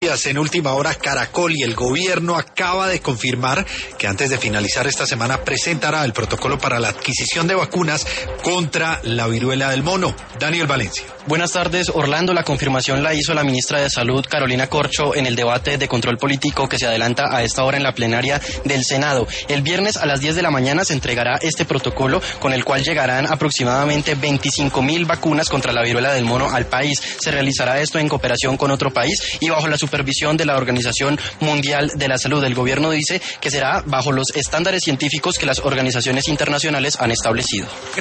En última hora, Caracol y el gobierno acaba de confirmar que antes de finalizar esta semana presentará el protocolo para la adquisición de vacunas contra la viruela del mono. Daniel Valencia. Buenas tardes, Orlando. La confirmación la hizo la ministra de Salud, Carolina Corcho, en el debate de control político que se adelanta a esta hora en la plenaria del Senado. El viernes a las 10 de la mañana se entregará este protocolo con el cual llegarán aproximadamente 25.000 vacunas contra la viruela del mono al país. Se realizará esto en cooperación con otro país y bajo la supervisión de la Organización Mundial de la Salud. El gobierno dice que será bajo los estándares científicos que las organizaciones internacionales han establecido.